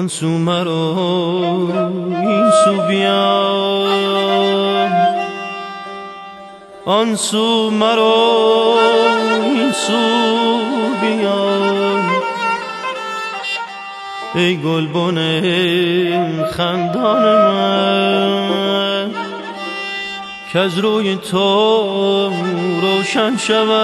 آن سو مرا این سو بیا، آن سو مرا این سو بیا. ای گلبن خندان من کز روی تو روشن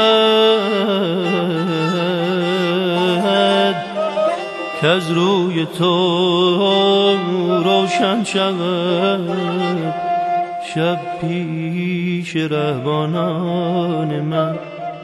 شود، کز روی تو روشن شود. شب پیش رهبانان من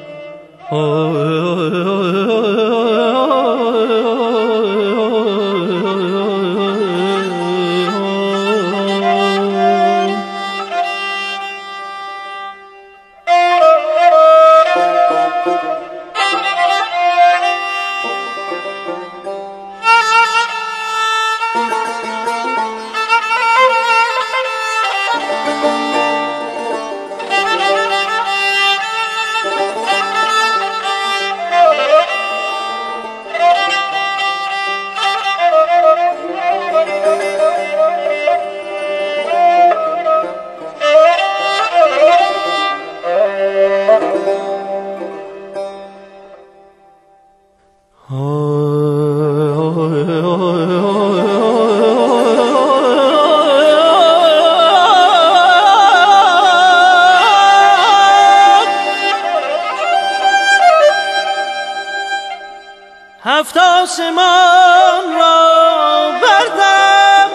هفت آسمان را بردم،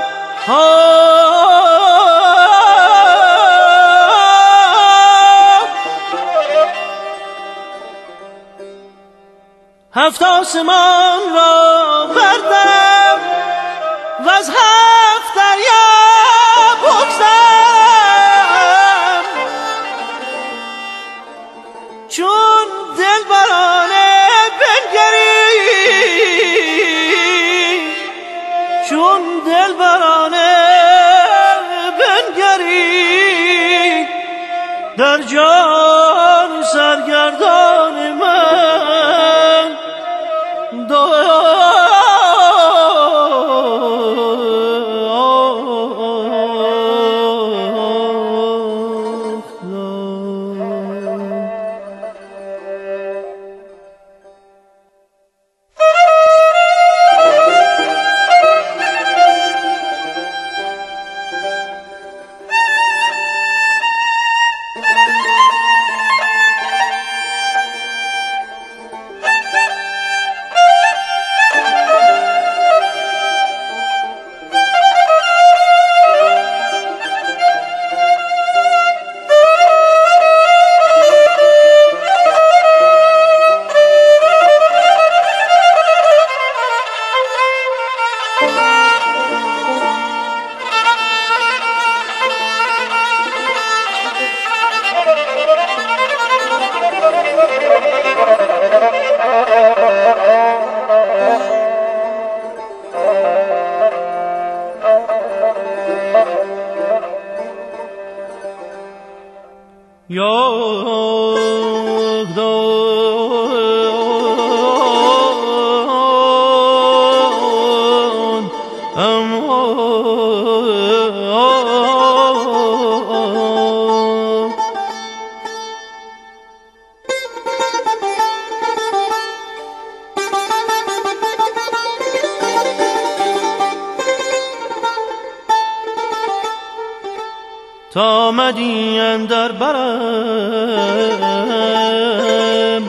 هفت آسمان را بردم و از هفت دریا بگذرم، چون دلبرانه چون دلبرانه بنگری در جان سرگردان من. تا آمدی اندر برم،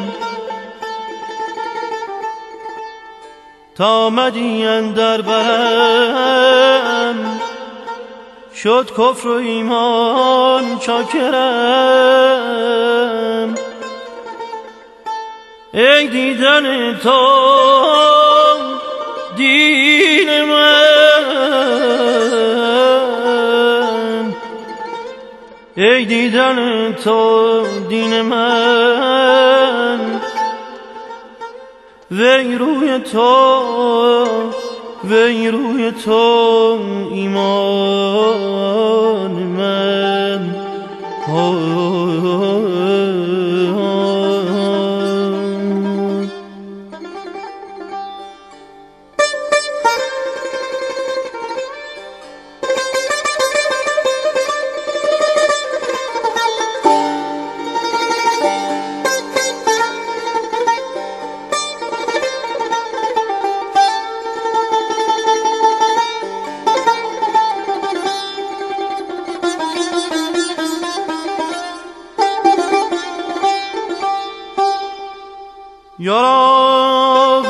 تا آمدی اندر برم شد کفر و ایمان چاکرم. ای دیدن تو دین من، ای دیدن تو دین من، وی روی تو، وی روی تو ایمان من. یاران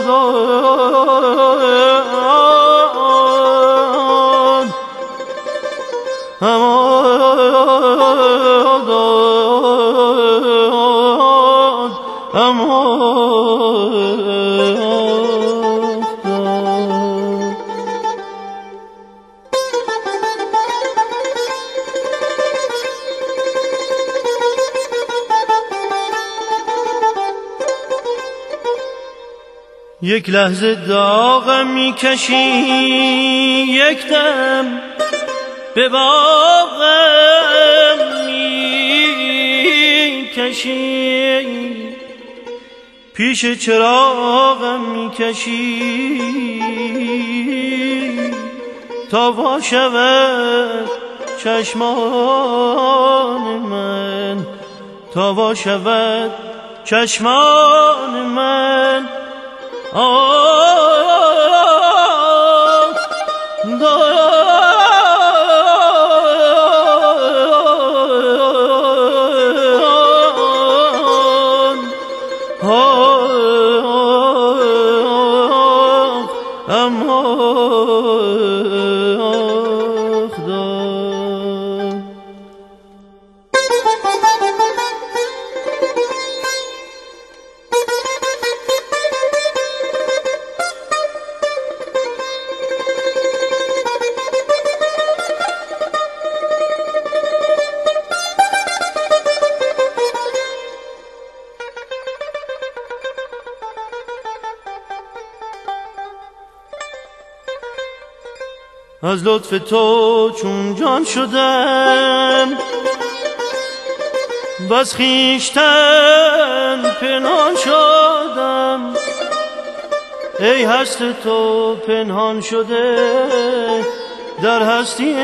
یک لحظه داغم میکشی، یک دم به باغم میکشی، پیش چراغم میکشی تا وا شود چشمان من، تا وا شود چشمان من. از لطف تو چون جان شدم و از خویشتن پنهان شدم، ای هست تو پنهان شده در هستی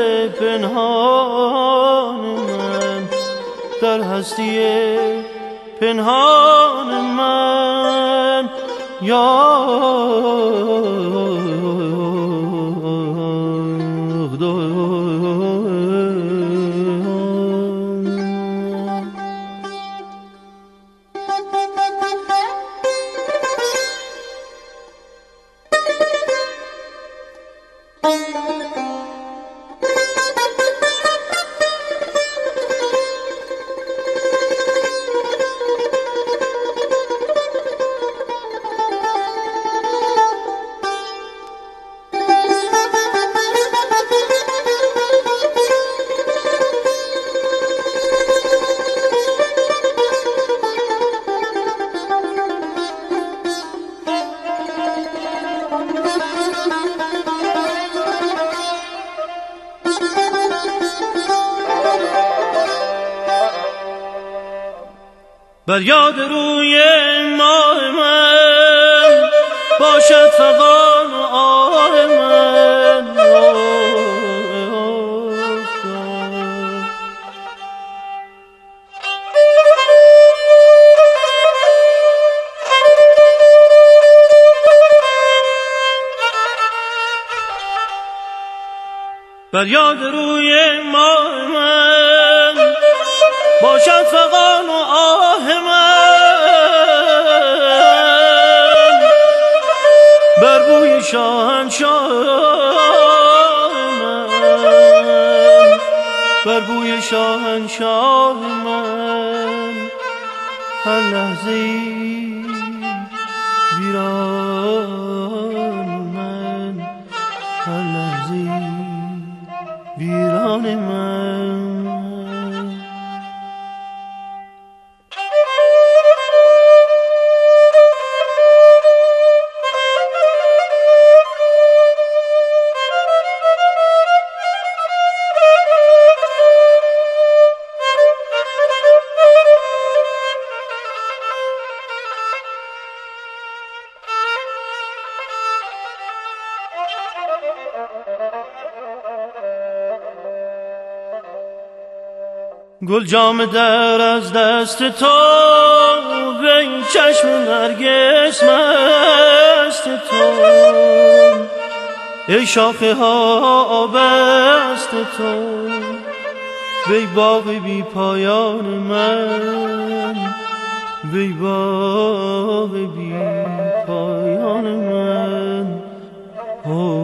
پنهان من، در هستی پنهان من. یا بر یاد روی ماه من باشد فغان و آه من، بر یاد روی ماه من باشد فغان و آه من، بر بوی شاهنشاه من، بر بوی شاهنشاه من، هر لحظه ویران من، هر لحظه ویران من. گل جام در از دست تو وی چشم نرگس مست تو، ای شاخه ها آبست تو، وی باغ بی پایان من، وی باغ بی پایان من